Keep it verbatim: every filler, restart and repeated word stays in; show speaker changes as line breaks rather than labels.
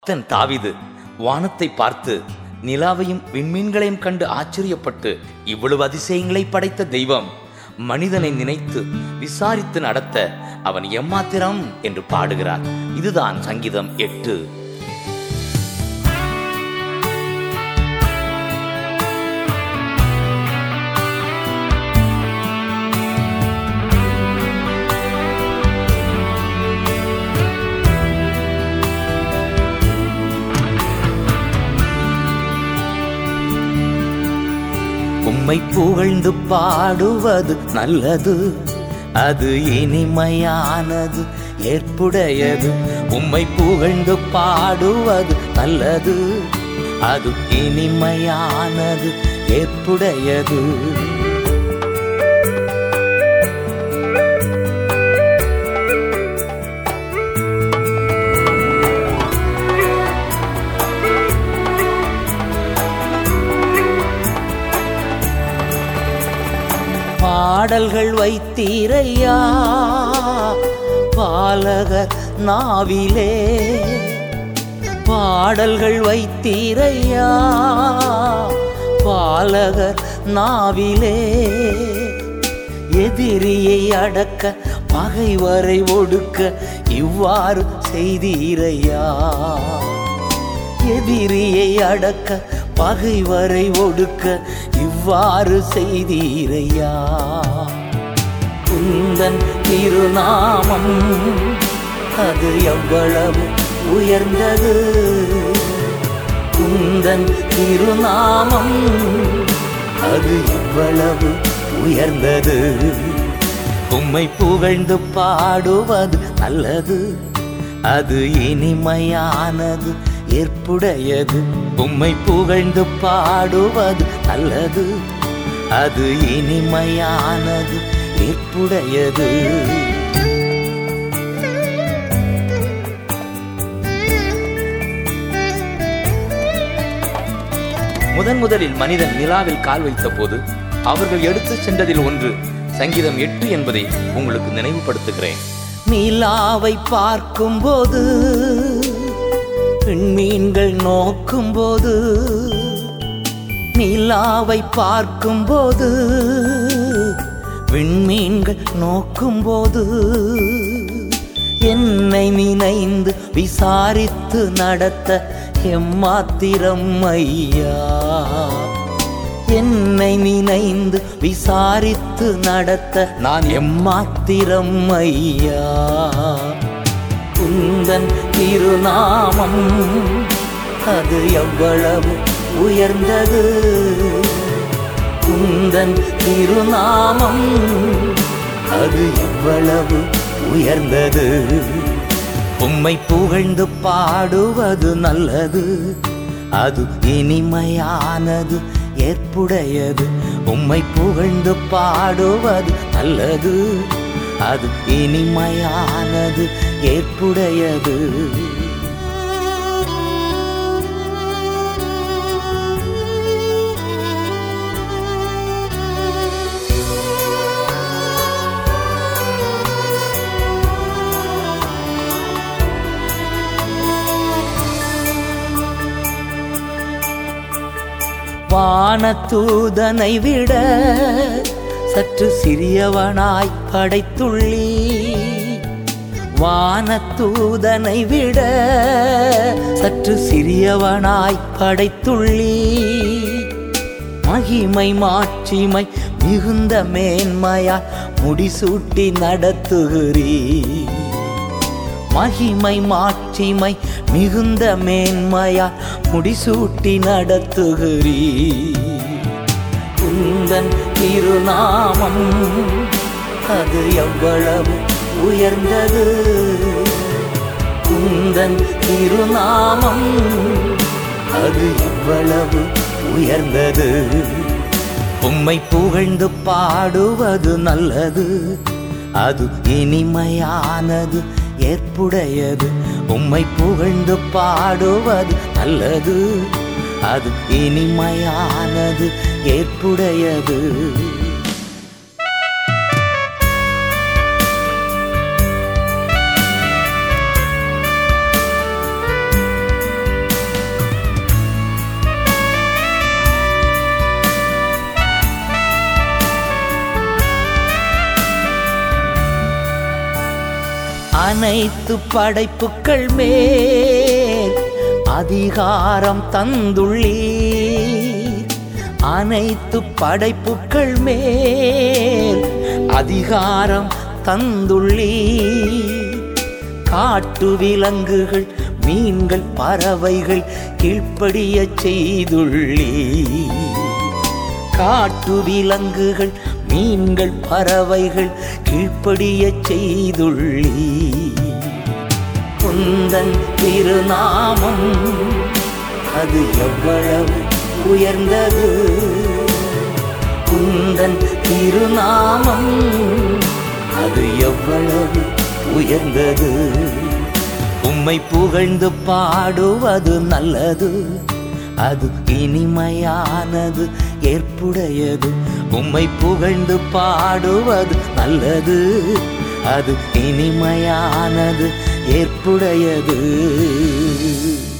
பக்தன் தாவீது வானத்தை பார்த்து நிலாவையும் விண்மீன்களையும் கண்டு ஆச்சரியப்பட்டு, இவ்வளவு அதிசயங்களை படைத்த தெய்வம் மனிதனை நினைத்து விசாரித்து நடத்த அவன் எம்மாத்திரம் என்று பாடுகிறார். இதுதான் சங்கீதம் எட்டு. உம்மை புகழ்ந்து பாடுவது நல்லது, அது இனிமையானது ஏற்புடையது. உம்மை புகழ்ந்து பாடுவது நல்லது, அது இனிமையானது ஏற்புடையது. பாடல்கள் வைத்தீரையா பாலகர் நாவிலே, பாடல்கள் வைத்தீரையா பாலகர் நாவிலே. எதிரியை அடக்க பகைவரை ஒடுக்க இவ்வாறு செய்தீரையா. எதிரியை அடக்க பகைவரை ஒடுக்க இவ்வாறு செய்தீரையா. உந்தன் திருநாமம் அது எவ்வளவு உயர்ந்தது, உந்தன் திருநாமம் அது எவ்வளவு உயர்ந்தது. உம்மை புகழ்ந்து பாடுவது நல்லது, அது இனிமையானது ஏற்புடையது. உம்மை புகழ்ந்து பாடுவது நல்லது, அது இனிமையானது ஏற்புடையது. முதன் முதலில் மனிதன் நிலாவில் கால் வைத்த போது அவர்கள் எடுத்து சென்றதில் ஒன்று சங்கீதம் எட்டு என்பதை உங்களுக்கு நினைவுபடுத்துகிறேன். நிலாவை பார்க்கும் போது விண்மீன்கள் நோக்கும் போது, நிலாவை பார்க்கும் போது விண்மீன்கள் நோக்கும் போது, என்னை நினைந்து விசாரித்து நடத்த எம்மாத்திரம் ஐயா. என்னை நினைந்து விசாரித்து நடத்த நான் எம்மாத்திரம் ஐயா. உந்தன் திருநாமம் அது எவ்வளவு உயர்ந்தது, உந்தன் திருநாமம் அது எவ்வளவு உயர்ந்தது. உம்மை புகழ்ந்து பாடுவது நல்லது, அது இனிமையானது ஏற்புடையது. உம்மை புகழ்ந்து பாடுவது நல்லது, அது இனிமையானது ஏற்புடையது. வானதூதனை விட சற்று சிறியவனாய் படைத்துள்ளி, வானதூதனை விட சற்று சிறியவனாய் படைத்துள்ளி. மகிமை மாட்சிமை மிகுந்த மேன்மையால் முடிசூட்டி நடத்துகிறீ. மகிமை மாட்சிமை மிகுந்த மேன்மையால் முடிசூட்டி நடத்துகிறீ. உந்தன் திருநாமம் அது எவ்வளவு உயர்ந்தது, உந்தன் திருநாமம் அது எவ்வளவு உயர்ந்தது. உம்மை புகழ்ந்து பாடுவது நல்லது, அது இனிமையானது ஏற்புடையது. உம்மை புகழ்ந்து பாடுவது நல்லது, அது இனிமையானது ஏற்புடையது. அனைத்து படைப்புக்கள் மேல் அதிகாரம் தந்துள்ளீர். அனைத்து படைப்புக்கள் மேல் அதிகாரம் தந்துள்ளீர். காட்டு விலங்குகள், மீன்கள், பறவைகள் கீழ்ப்படிய செய்துள்ளீர். காட்டு விலங்குகள், மீன்கள், பறவைகள் கீழ்ப்படிய செய்துள்ளீர். உந்தன் திருநாமம் அது எவ்வளவு உயர்ந்தது. உந்தன் திருநாமம் அது எவ்வளவு உயர்ந்தது. உம்மை புகழ்ந்து பாடுவது நல்லது, அது இனிமையானது, ஏற்புடையது. உம்மை புகழ்ந்து பாடுவது நல்லது, அது இனிமையானது, ஏற்புடையது.